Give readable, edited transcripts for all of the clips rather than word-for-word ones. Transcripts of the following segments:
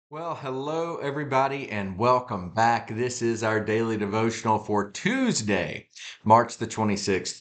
Well, hello, everybody, and welcome back. This is our daily devotional for Tuesday, March the 26th,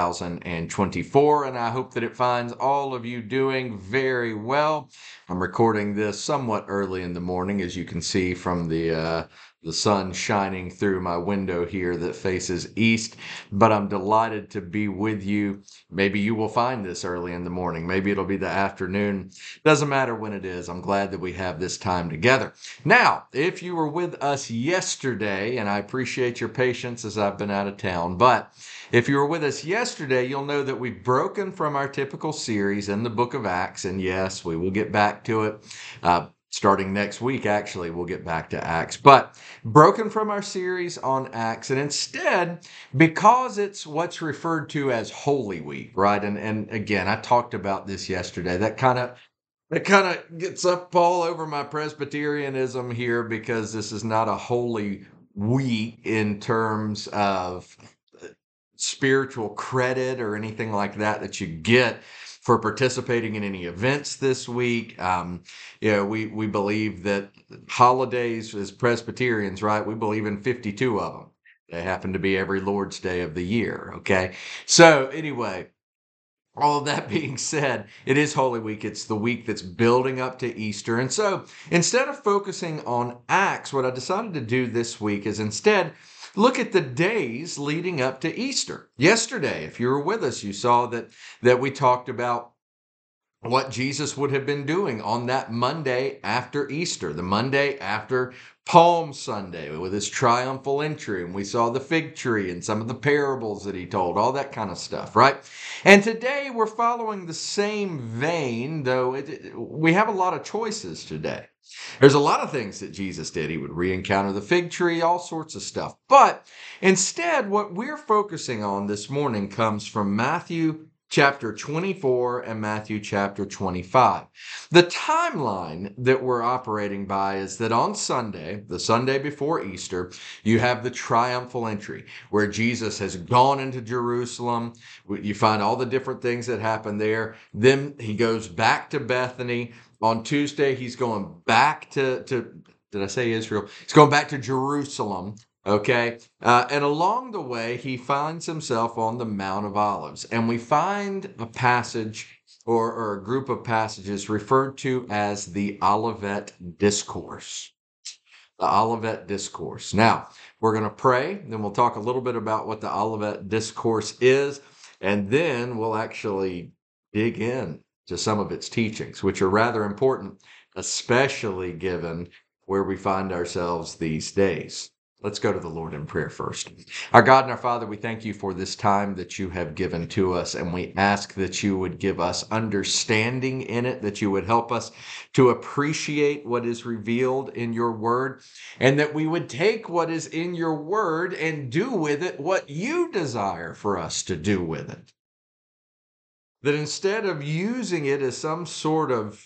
2024, and I hope that it finds all of you doing very well. I'm recording this somewhat early in the morning, as you can see from the sun shining through my window here that faces east, but I'm delighted to be with you. Maybe you will find this early in the morning. Maybe it'll be the afternoon. Doesn't matter when it is. I'm glad that we have this time together. Now, if you were with us yesterday, and I appreciate your patience as I've been out of town, but if you were with us yesterday, you'll know that we've broken from our typical series in the book of Acts. And yes, we will get back to it. Starting next week, actually, we'll get back to Acts. But broken from our series on Acts, and instead, because it's what's referred to as Holy Week, right? And again, I talked about this yesterday. That kind of gets up all over my Presbyterianism here because this is not a holy week in terms of spiritual credit or anything like that you get for participating in any events this week. We believe that holidays as Presbyterians, right? We believe in 52 of them. They happen to be every Lord's Day of the year, okay? So anyway, all of that being said, it is Holy Week. It's the week that's building up to Easter. And so instead of focusing on Acts, what I decided to do this week is instead look at the days leading up to Easter. Yesterday, if you were with us, you saw that we talked about what Jesus would have been doing on that Monday after Easter, the Monday after Palm Sunday with his triumphal entry. And we saw the fig tree and some of the parables that he told, all that kind of stuff, right? And today we're following the same vein, though we have a lot of choices today. There's a lot of things that Jesus did. He would re-encounter the fig tree, all sorts of stuff. But instead, what we're focusing on this morning comes from Matthew chapter 24 and Matthew chapter 25. The timeline that we're operating by is that on Sunday, the Sunday before Easter, you have the triumphal entry where Jesus has gone into Jerusalem. You find all the different things that happen there. Then he goes back to Bethany. On Tuesday, he's going back to did I say Israel? He's going back to Jerusalem. Okay. And along the way, he finds himself on the Mount of Olives. And we find a passage or a group of passages referred to as the Olivet Discourse. The Olivet Discourse. Now, we're going to pray, then we'll talk a little bit about what the Olivet Discourse is, and then we'll actually dig in to some of its teachings, which are rather important, especially given where we find ourselves these days. Let's go to the Lord in prayer first. Our God and our Father, we thank you for this time that you have given to us, and we ask that you would give us understanding in it, that you would help us to appreciate what is revealed in your word, and that we would take what is in your word and do with it what you desire for us to do with it. That instead of using it as some sort of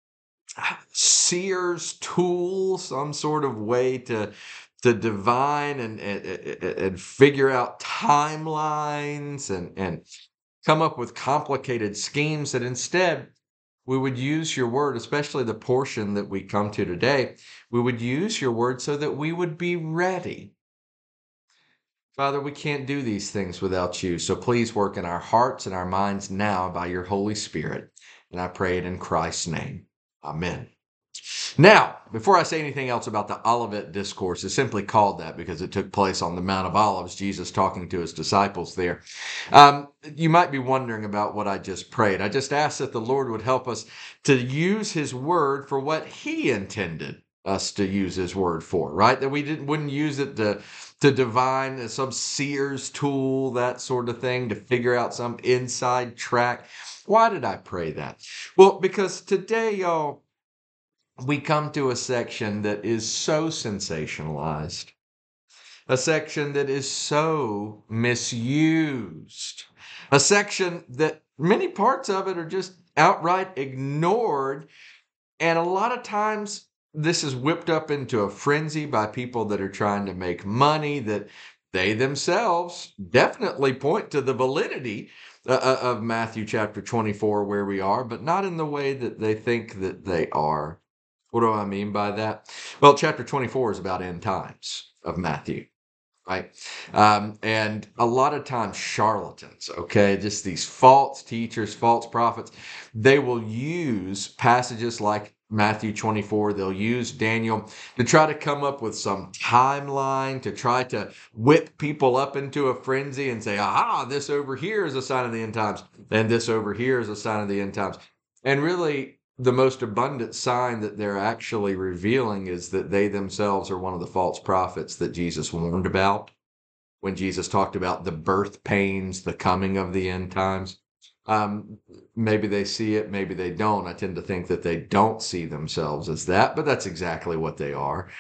seer's tool, some sort of way to divine and figure out timelines and come up with complicated schemes, that instead we would use your word, especially the portion that we come to today. We would use your word so that we would be ready. Father, we can't do these things without you. So please work in our hearts and our minds now by your Holy Spirit. And I pray it in Christ's name. Amen. Now, before I say anything else about the Olivet Discourse, it's simply called that because it took place on the Mount of Olives, Jesus talking to his disciples there. You might be wondering about what I just prayed. I just asked that the Lord would help us to use his word for what he intended us to use his word for, right? That we wouldn't use it to divine some seer's tool, that sort of thing, to figure out some inside track. Why did I pray that? Well, because today, y'all, we come to a section that is so sensationalized, a section that is so misused, a section that many parts of it are just outright ignored. And a lot of times this is whipped up into a frenzy by people that are trying to make money, that they themselves definitely point to the validity of Matthew chapter 24, where we are, but not in the way that they think that they are. What do I mean by that? Well, chapter 24 is about end times of Matthew, right? And a lot of times charlatans, okay, just these false teachers, false prophets, they will use passages like Matthew 24, they'll use Daniel to try to come up with some timeline, to try to whip people up into a frenzy and say, aha, this over here is a sign of the end times, and this over here is a sign of the end times. And really, the most abundant sign that they're actually revealing is that they themselves are one of the false prophets that Jesus warned about when Jesus talked about the birth pains, the coming of the end times. Um, Maybe they see it, maybe they don't. I tend to think that they don't see themselves as that, but that's exactly what they are.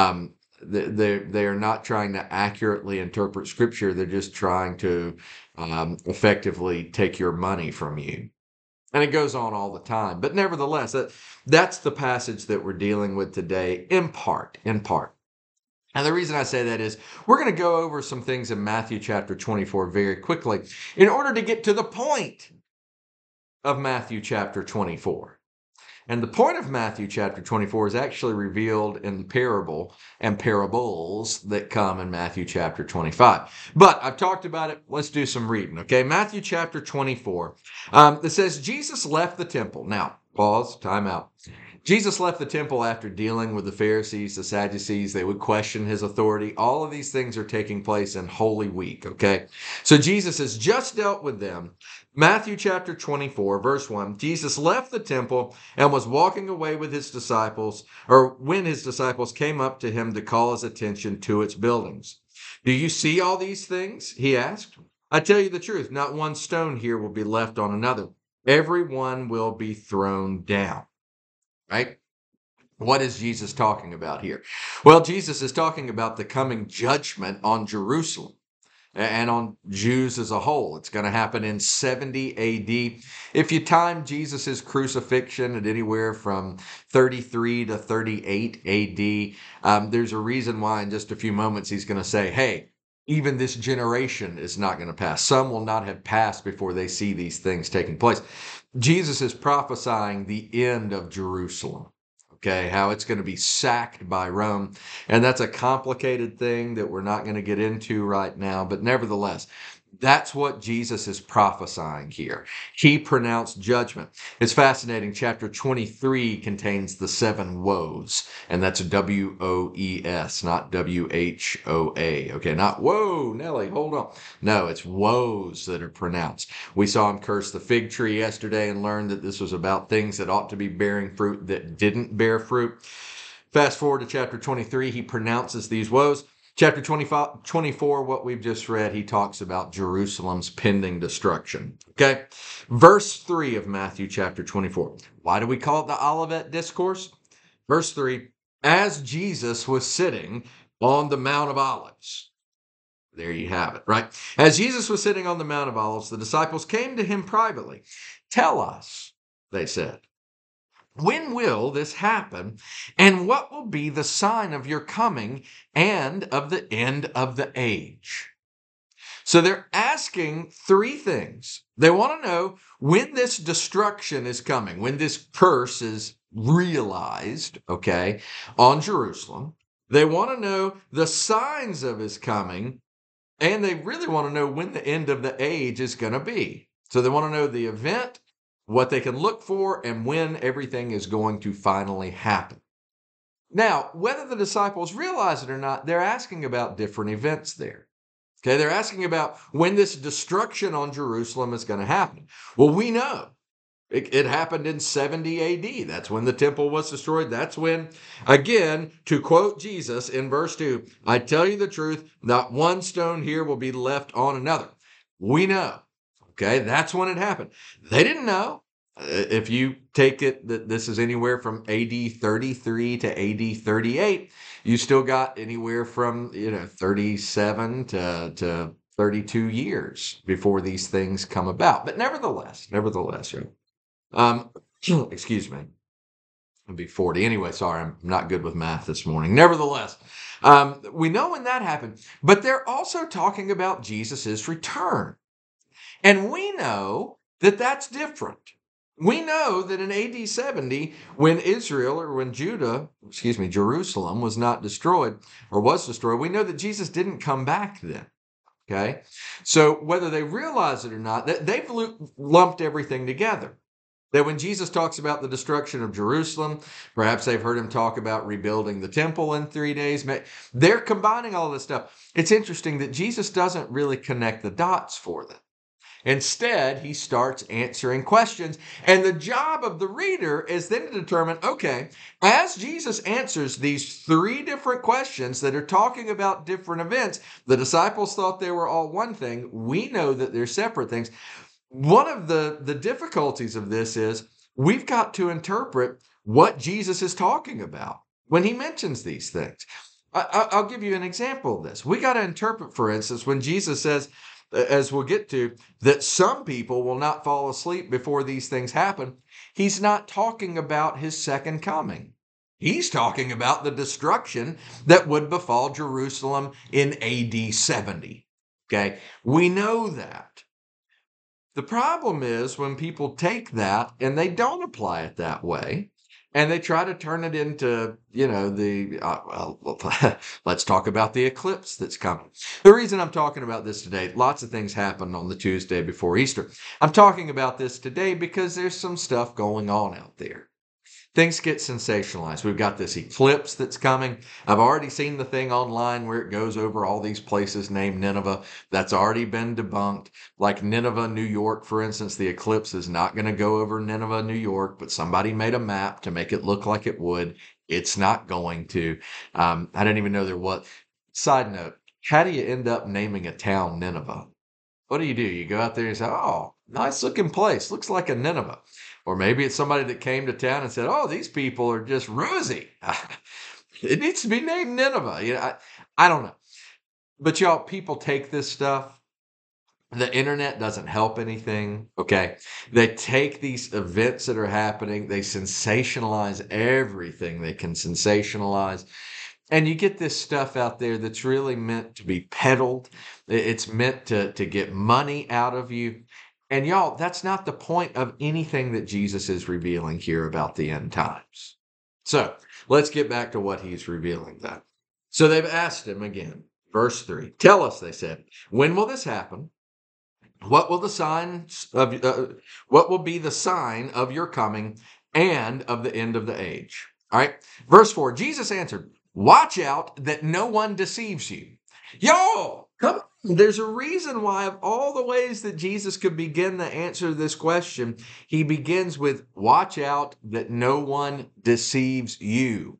They are not trying to accurately interpret Scripture. They're just trying to effectively take your money from you. And it goes on all the time. But nevertheless, that's the passage that we're dealing with today, in part, in part. And the reason I say that is we're going to go over some things in Matthew chapter 24 very quickly in order to get to the point of Matthew chapter 24. And the point of Matthew chapter 24 is actually revealed in the parable and parables that come in Matthew chapter 25. But I've talked about it. Let's do some reading, okay? Matthew chapter 24. It says, Jesus left the temple. Now, pause, time out. Jesus left the temple after dealing with the Pharisees, the Sadducees. They would question his authority. All of these things are taking place in Holy Week, okay? So Jesus has just dealt with them. Matthew chapter 24, verse 1, Jesus left the temple and was walking away with his disciples, or when his disciples came up to him to call his attention to its buildings. Do you see all these things? He asked. I tell you the truth, not one stone here will be left on another. Every one will be thrown down. Right? What is Jesus talking about here? Well, Jesus is talking about the coming judgment on Jerusalem and on Jews as a whole. It's going to happen in 70 AD. If you time Jesus' crucifixion at anywhere from 33 to 38 AD, there's a reason why in just a few moments he's going to say, hey, even this generation is not going to pass. Some will not have passed before they see these things taking place. Jesus is prophesying the end of Jerusalem, okay, how it's going to be sacked by Rome. And that's a complicated thing that we're not going to get into right now. But nevertheless, that's what Jesus is prophesying here. He pronounced judgment. It's fascinating. Chapter 23 contains the 7 woes, and that's WOES, not WHOA. Okay, not whoa, Nelly, hold on. No, it's woes that are pronounced. We saw him curse the fig tree yesterday and learned that this was about things that ought to be bearing fruit that didn't bear fruit. Fast forward to chapter 23, he pronounces these woes. Chapter 24, what we've just read, he talks about Jerusalem's pending destruction. Okay? Verse 3 of Matthew chapter 24. Why do we call it the Olivet Discourse? Verse 3, as Jesus was sitting on the Mount of Olives. There you have it, right? As Jesus was sitting on the Mount of Olives, the disciples came to him privately. Tell us, they said. When will this happen? And what will be the sign of your coming and of the end of the age? So they're asking 3 things. They want to know when this destruction is coming, when this curse is realized, okay, on Jerusalem. They want to know the signs of his coming, and they really want to know when the end of the age is going to be. So they want to know the event, what they can look for, and when everything is going to finally happen. Now, whether the disciples realize it or not, they're asking about different events there. Okay, they're asking about when this destruction on Jerusalem is going to happen. Well, we know it happened in 70 AD. That's when the temple was destroyed. That's when, again, to quote Jesus in verse 2, I tell you the truth, not one stone here will be left on another. We know. Okay, that's when it happened. They didn't know. If you take it that this is anywhere from AD 33 to AD 38, you still got anywhere from 37 to 32 years before these things come about. But nevertheless, excuse me, I'll be 40 anyway. Sorry, I'm not good with math this morning. Nevertheless, we know when that happened, but they're also talking about Jesus's return. And we know that that's different. We know that in AD 70, when Jerusalem was not destroyed or was destroyed, we know that Jesus didn't come back then. Okay. So whether they realize it or not, they've lumped everything together. That when Jesus talks about the destruction of Jerusalem, perhaps they've heard him talk about rebuilding the temple in 3 days. They're combining all this stuff. It's interesting that Jesus doesn't really connect the dots for them. Instead, he starts answering questions. And the job of the reader is then to determine, okay, as Jesus answers these three different questions that are talking about different events, the disciples thought they were all one thing. We know that they're separate things. One of the difficulties of this is we've got to interpret what Jesus is talking about when he mentions these things. I'll give you an example of this. We got to interpret, for instance, when Jesus says, as we'll get to, that some people will not fall asleep before these things happen. He's not talking about his second coming. He's talking about the destruction that would befall Jerusalem in AD 70. Okay, we know that. The problem is when people take that and they don't apply it that way, and they try to turn it into, let's talk about the eclipse that's coming. The reason I'm talking about this today, lots of things happened on the Tuesday before Easter. I'm talking about this today because there's some stuff going on out there. Things get sensationalized. We've got this eclipse that's coming. I've already seen the thing online where it goes over all these places named Nineveh. That's already been debunked. Like Nineveh, New York, for instance, the eclipse is not going to go over Nineveh, New York, but somebody made a map to make it look like it would. It's not going to. I didn't even know there was. Side note, how do you end up naming a town Nineveh? What do? You go out there and say, oh, nice looking place. Looks like a Nineveh. Or maybe it's somebody that came to town and said, oh, these people are just rosy. It needs to be named Nineveh. I don't know. But y'all, people take this stuff. The internet doesn't help anything, okay? They take these events that are happening, they sensationalize everything they can sensationalize. And you get this stuff out there that's really meant to be peddled. It's meant to get money out of you. And y'all, that's not the point of anything that Jesus is revealing here about the end times. So let's get back to what he's revealing then. So they've asked him again, verse 3, tell us, they said, when will this happen? What will what will be the sign of your coming and of the end of the age? All right. Verse 4, Jesus answered, watch out that no one deceives you. Y'all, come on. There's a reason why, of all the ways that Jesus could begin to answer this question, he begins with, watch out that no one deceives you.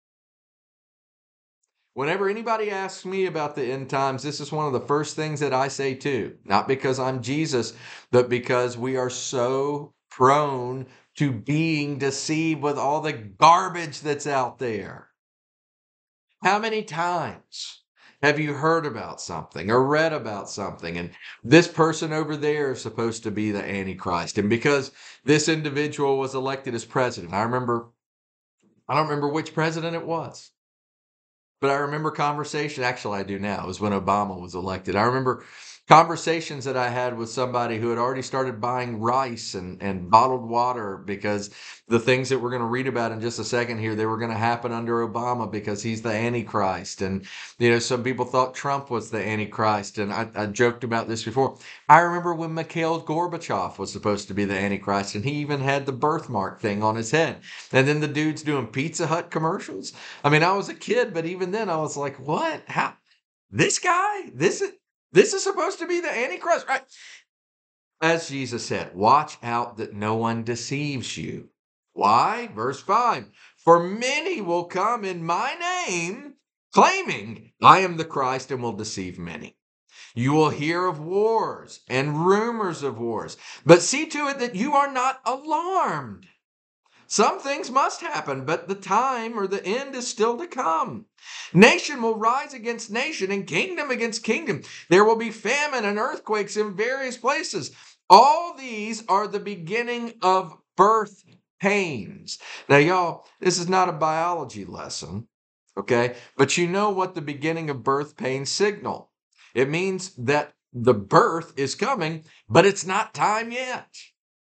Whenever anybody asks me about the end times, this is one of the first things that I say too. Not because I'm Jesus, but because we are so prone to being deceived with all the garbage that's out there. How many times have you heard about something or read about something, and this person over there is supposed to be the Antichrist? And because this individual was elected as president, I don't remember which president it was. But I remember conversation, actually I do now, it was when Obama was elected. I remember conversations that I had with somebody who had already started buying rice and bottled water because the things that we're going to read about in just a second here, they were going to happen under Obama because he's the Antichrist. And, some people thought Trump was the Antichrist. And I joked about this before. I remember when Mikhail Gorbachev was supposed to be the Antichrist, and he even had the birthmark thing on his head. And then the dude's doing Pizza Hut commercials. I mean, I was a kid, but even then I was like, what? How? This guy? This is supposed to be the Antichrist, right? As Jesus said, watch out that no one deceives you. Why? Verse 5, for many will come in my name, claiming I am the Christ, and will deceive many. You will hear of wars and rumors of wars, but see to it that you are not alarmed. Some things must happen, but the time or the end is still to come. Nation will rise against nation and kingdom against kingdom. There will be famine and earthquakes in various places. All these are the beginning of birth pains. Now, y'all, this is not a biology lesson, okay? But you know what the beginning of birth pains signal. It means that the birth is coming, but it's not time yet.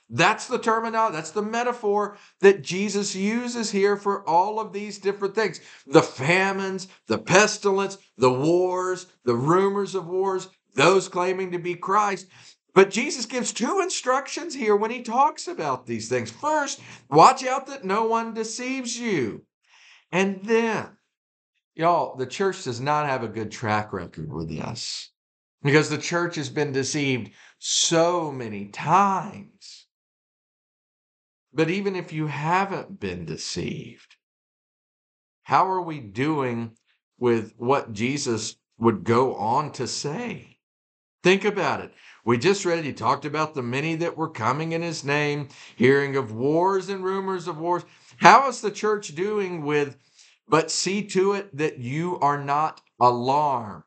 That's the terminology, that's the metaphor that Jesus uses here for all of these different things. The famines, the pestilence, the wars, the rumors of wars, those claiming to be Christ. But Jesus gives two instructions here when he talks about these things. First, watch out that no one deceives you. And then, y'all, the church does not have a good track record with us because the church has been deceived so many times. But even if you haven't been deceived, how are we doing with what Jesus would go on to say? Think about it. We just read, he talked about the many that were coming in his name, hearing of wars and rumors of wars. How is the church doing with, but see to it that you are not alarmed?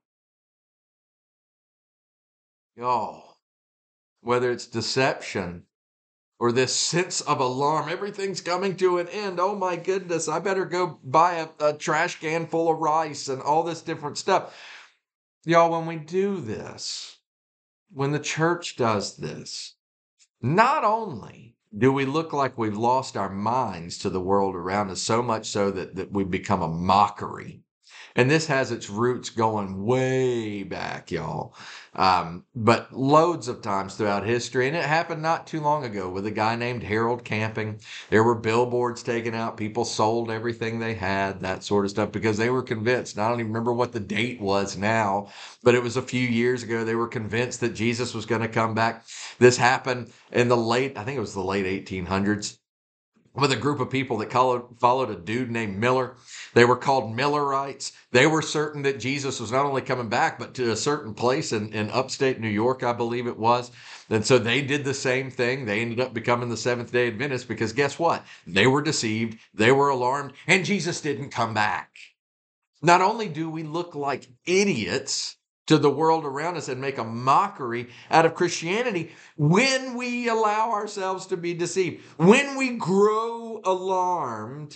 Oh, whether it's deception or this sense of alarm, everything's coming to an end. Oh my goodness, I better go buy a trash can full of rice and all this different stuff. Y'all, when we do this, when the church does this, not only do we look like we've lost our minds to the world around us, so much so that we become a mockery. And this has its roots going way back, y'all. But loads of times throughout history, and it happened not too long ago with a guy named Harold Camping. There were billboards taken out. People sold everything they had, that sort of stuff, because they were convinced. And I don't even remember what the date was now, but it was a few years ago. They were convinced that Jesus was going to come back. This happened in I think it was the late 1800s. With a group of people that followed a dude named Miller. They were called Millerites. They were certain that Jesus was not only coming back, but to a certain place in upstate New York, I believe it was. And so they did the same thing. They ended up becoming the Seventh-day Adventists because guess what? They were deceived, they were alarmed, and Jesus didn't come back. Not only do we look like idiots to the world around us and make a mockery out of Christianity when we allow ourselves to be deceived, when we grow alarmed,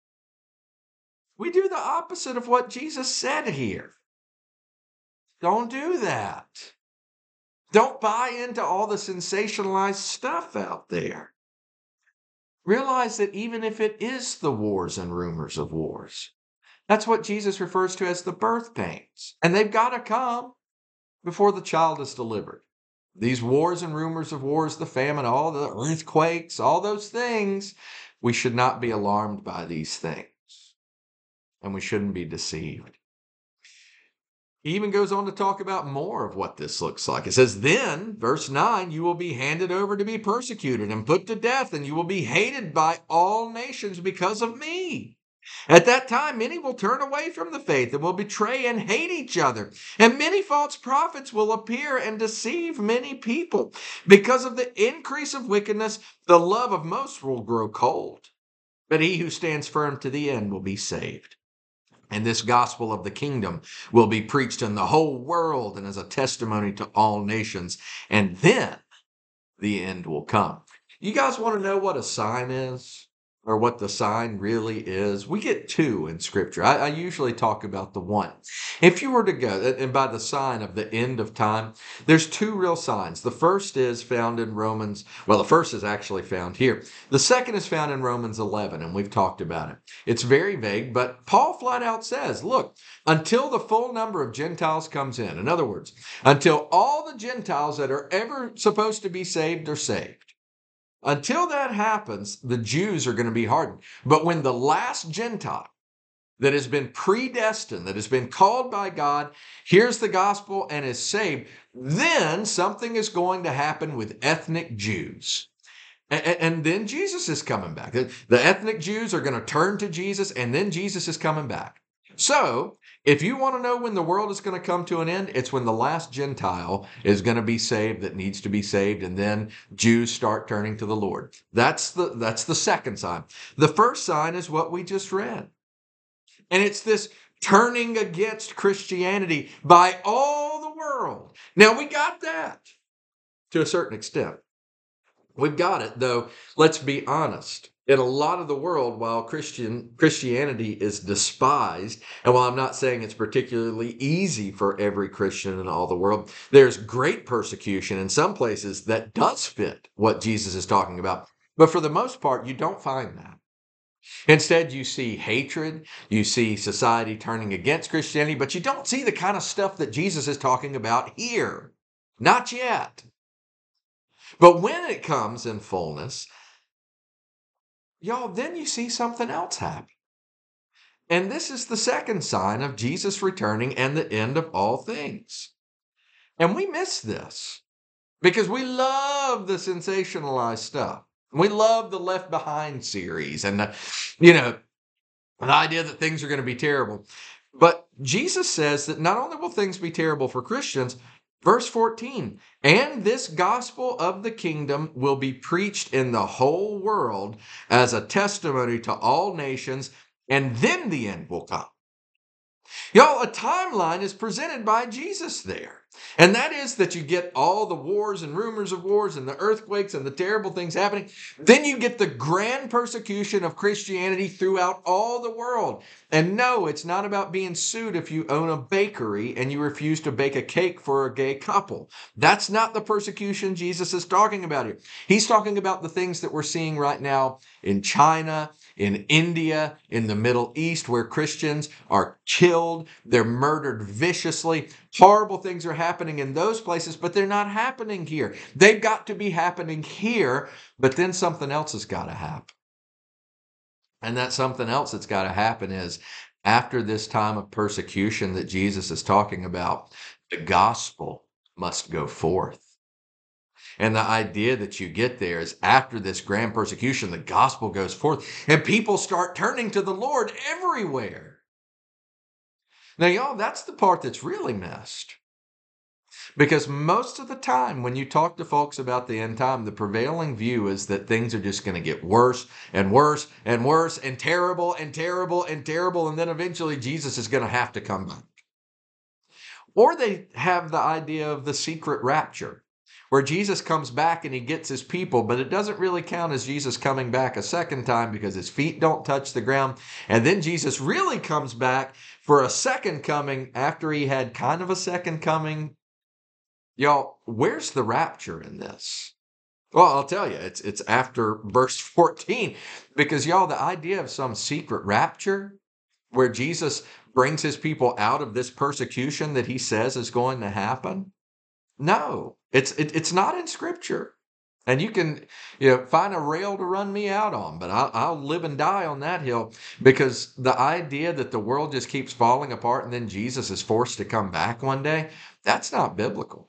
we do the opposite of what Jesus said here. Don't do that. Don't buy into all the sensationalized stuff out there. Realize that even if it is the wars and rumors of wars, that's what Jesus refers to as the birth pains. And they've got to come before the child is delivered. These wars and rumors of wars, the famine, all the earthquakes, all those things, we should not be alarmed by these things. And we shouldn't be deceived. He even goes on to talk about more of what this looks like. It says, then, verse 9, you will be handed over to be persecuted and put to death, and you will be hated by all nations because of me. At that time, many will turn away from the faith and will betray and hate each other. And many false prophets will appear and deceive many people. Because of the increase of wickedness, the love of most will grow cold. But he who stands firm to the end will be saved. And this gospel of the kingdom will be preached in the whole world and as a testimony to all nations. And then the end will come. You guys want to know what a sign is? Or what the sign really is? We get two in Scripture. I usually talk about the one. If you were to go, and by the sign of the end of time, there's two real signs. The first is found in Romans, well, the first is actually found here. The second is found in Romans 11, and we've talked about it. It's very vague, but Paul flat out says, look, until the full number of Gentiles comes in other words, until all the Gentiles that are ever supposed to be saved are saved. Until that happens, the Jews are going to be hardened. But when the last Gentile that has been predestined, that has been called by God, hears the gospel and is saved, then something is going to happen with ethnic Jews. And then Jesus is coming back. The ethnic Jews are going to turn to Jesus, and then Jesus is coming back. So, if you want to know when the world is going to come to an end, it's when the last Gentile is going to be saved that needs to be saved, and then Jews start turning to the Lord. That's the second sign. The first sign is what we just read. And it's this turning against Christianity by all the world. Now, we got that to a certain extent. We've got it, though, let's be honest. In a lot of the world, while Christianity is despised, and while I'm not saying it's particularly easy for every Christian in all the world, there's great persecution in some places that does fit what Jesus is talking about. But for the most part, you don't find that. Instead, you see hatred, you see society turning against Christianity, but you don't see the kind of stuff that Jesus is talking about here. Not yet. But when it comes in fullness, y'all, then you see something else happen. And this is the second sign of Jesus returning and the end of all things. And we miss this because we love the sensationalized stuff. We love the Left Behind series and the idea that things are going to be terrible. But Jesus says that not only will things be terrible for Christians, verse 14, and this gospel of the kingdom will be preached in the whole world as a testimony to all nations, and then the end will come. Y'all, a timeline is presented by Jesus there. And that is that you get all the wars and rumors of wars and the earthquakes and the terrible things happening. Then you get the grand persecution of Christianity throughout all the world. And no, it's not about being sued if you own a bakery and you refuse to bake a cake for a gay couple. That's not the persecution Jesus is talking about here. He's talking about the things that we're seeing right now in China, in India, in the Middle East, where Christians are killed, they're murdered viciously. Horrible things are happening in those places, but they're not happening here. They've got to be happening here, but then something else has got to happen. And that something else that's got to happen is after this time of persecution that Jesus is talking about, the gospel must go forth. And the idea that you get there is after this grand persecution, the gospel goes forth and people start turning to the Lord everywhere. Now, y'all, that's the part that's really missed. Because most of the time when you talk to folks about the end time, the prevailing view is that things are just going to get worse and worse and worse and terrible and terrible and terrible. And then eventually Jesus is going to have to come back. Or they have the idea of the secret rapture, where Jesus comes back and he gets his people, but it doesn't really count as Jesus coming back a second time because his feet don't touch the ground. And then Jesus really comes back for a second coming after he had kind of a second coming. Y'all, where's the rapture in this? Well, I'll tell you, it's after verse 14, because y'all, the idea of some secret rapture where Jesus brings his people out of this persecution that he says is going to happen. No, it's not in Scripture. And you can find a rail to run me out on, but I'll live and die on that hill, because the idea that the world just keeps falling apart and then Jesus is forced to come back one day, that's not biblical.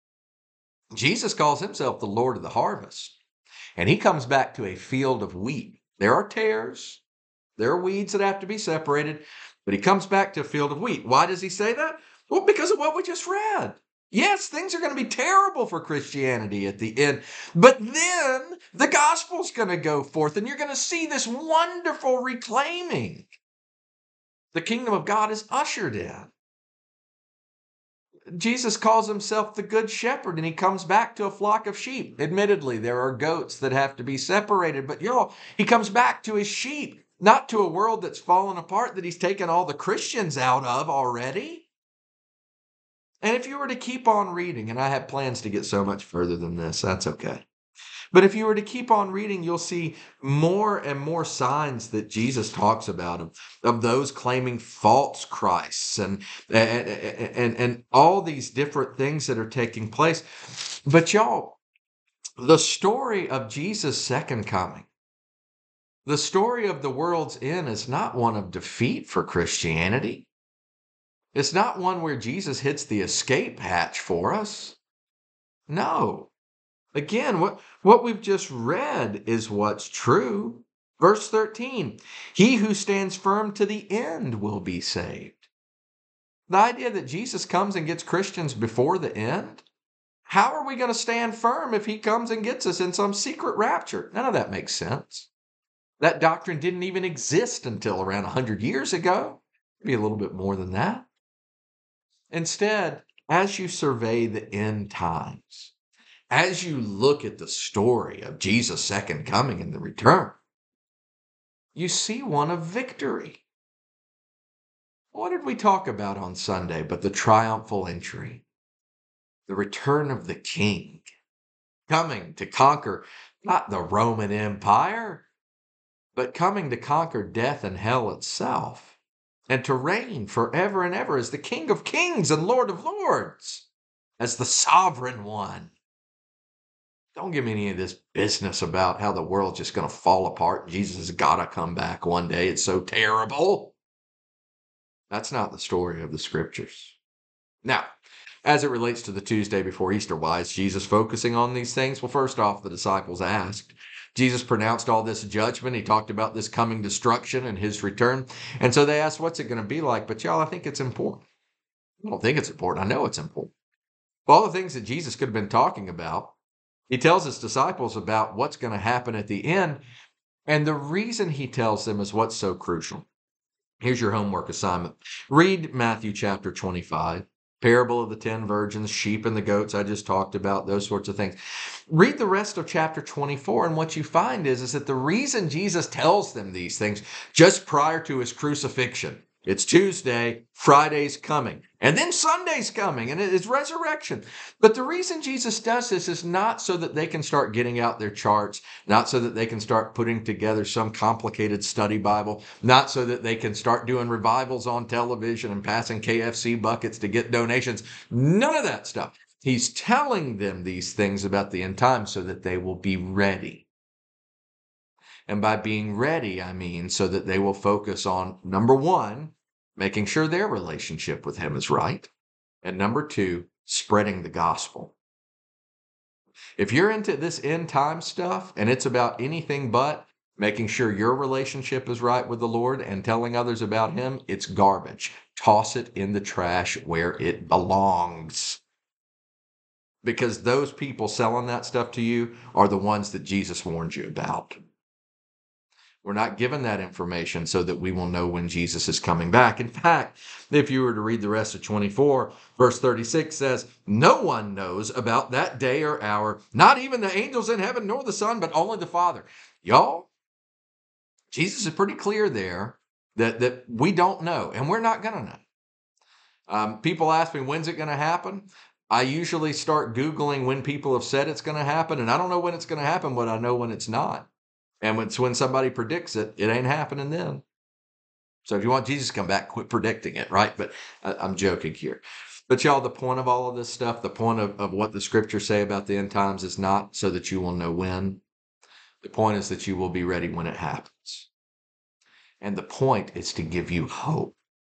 Jesus calls himself the Lord of the harvest, and he comes back to a field of wheat. There are tares, there are weeds that have to be separated, but he comes back to a field of wheat. Why does he say that? Well, because of what we just read. Yes, things are going to be terrible for Christianity at the end, but then the gospel's going to go forth and you're going to see this wonderful reclaiming. The kingdom of God is ushered in. Jesus calls himself the good shepherd and he comes back to a flock of sheep. Admittedly, there are goats that have to be separated, but he comes back to his sheep, not to a world that's fallen apart that he's taken all the Christians out of already. And if you were to keep on reading, and I have plans to get so much further than this, that's okay. But if you were to keep on reading, you'll see more and more signs that Jesus talks about of those claiming false Christs and all these different things that are taking place. But y'all, the story of Jesus' second coming, the story of the world's end is not one of defeat for Christianity. It's not one where Jesus hits the escape hatch for us. No. Again, what we've just read is what's true. Verse 13, he who stands firm to the end will be saved. The idea that Jesus comes and gets Christians before the end? How are we going to stand firm if he comes and gets us in some secret rapture? None of that makes sense. That doctrine didn't even exist until around 100 years ago. Maybe a little bit more than that. Instead, as you survey the end times, as you look at the story of Jesus' second coming and the return, you see one of victory. What did we talk about on Sunday but the triumphal entry, the return of the King, coming to conquer not the Roman Empire, but coming to conquer death and hell itself, and to reign forever and ever as the King of Kings and Lord of Lords, as the sovereign one. Don't give me any of this business about how the world's just going to fall apart and Jesus has got to come back one day. It's so terrible. That's not the story of the scriptures. Now, as it relates to the Tuesday before Easter, why is Jesus focusing on these things? Well, first off, the disciples asked. Jesus pronounced all this judgment. He talked about this coming destruction and his return. And so they asked, what's it going to be like? But y'all, I think it's important. I don't think it's important. I know it's important. All the things that Jesus could have been talking about, he tells his disciples about what's going to happen at the end. And the reason he tells them is what's so crucial. Here's your homework assignment. Read Matthew chapter 25, parable of the 10 virgins, sheep and the goats I just talked about, those sorts of things. Read the rest of chapter 24, and what you find is that the reason Jesus tells them these things just prior to his crucifixion, it's Tuesday, Friday's coming, and then Sunday's coming, and it's resurrection. But the reason Jesus does this is not so that they can start getting out their charts, not so that they can start putting together some complicated study Bible, not so that they can start doing revivals on television and passing KFC buckets to get donations. None of that stuff. He's telling them these things about the end time so that they will be ready. And by being ready, I mean so that they will focus on, number one, making sure their relationship with him is right. And number two, spreading the gospel. If you're into this end time stuff and it's about anything but making sure your relationship is right with the Lord and telling others about him, it's garbage. Toss it in the trash where it belongs. Because those people selling that stuff to you are the ones that Jesus warned you about. We're not given that information so that we will know when Jesus is coming back. In fact, if you were to read the rest of 24, verse 36 says, no one knows about that day or hour, not even the angels in heaven nor the Son, but only the Father. Y'all, Jesus is pretty clear there that we don't know, and we're not going to know. People ask me, when's it going to happen? I usually start Googling when people have said it's going to happen, and I don't know when it's going to happen, but I know when it's not. And when somebody predicts it, it ain't happening then. So if you want Jesus to come back, quit predicting it, right? But I'm joking here. But y'all, the point of all of this stuff, the point of what the scriptures say about the end times is not so that you will know when. The point is that you will be ready when it happens. And the point is to give you hope.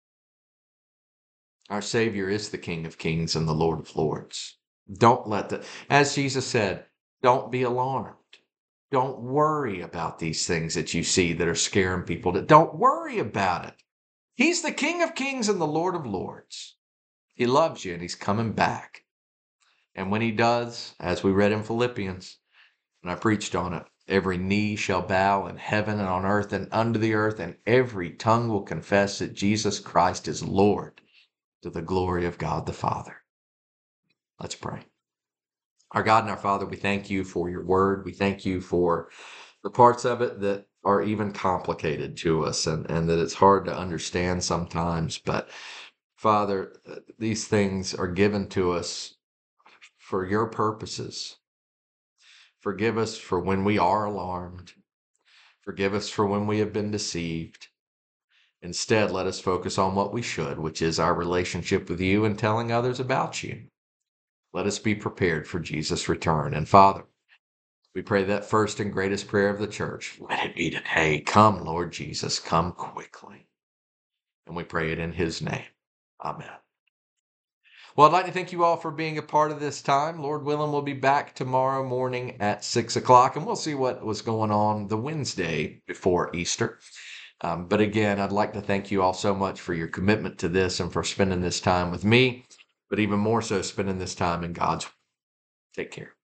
Our Savior is the King of Kings and the Lord of Lords. Don't as Jesus said, don't be alarmed. Don't worry about these things that you see that are scaring people. Don't worry about it. He's the King of Kings and the Lord of Lords. He loves you and he's coming back. And when he does, as we read in Philippians, and I preached on it, every knee shall bow in heaven and on earth and under the earth, and every tongue will confess that Jesus Christ is Lord, to the glory of God the Father. Let's pray. Our God and our Father, we thank you for your word. We thank you for the parts of it that are even complicated to us and that it's hard to understand sometimes. But Father, these things are given to us for your purposes. Forgive us for when we are alarmed. Forgive us for when we have been deceived. Instead, let us focus on what we should, which is our relationship with you and telling others about you. Let us be prepared for Jesus' return. And Father, we pray that first and greatest prayer of the church. Let it be today. Come, Lord Jesus, come quickly. And we pray it in his name. Amen. Well, I'd like to thank you all for being a part of this time. Lord willing, we'll be back tomorrow morning at 6 o'clock, and we'll see what was going on the Wednesday before Easter. But again, I'd like to thank you all so much for your commitment to this and for spending this time with me, but even more so spending this time in God's will. Take care.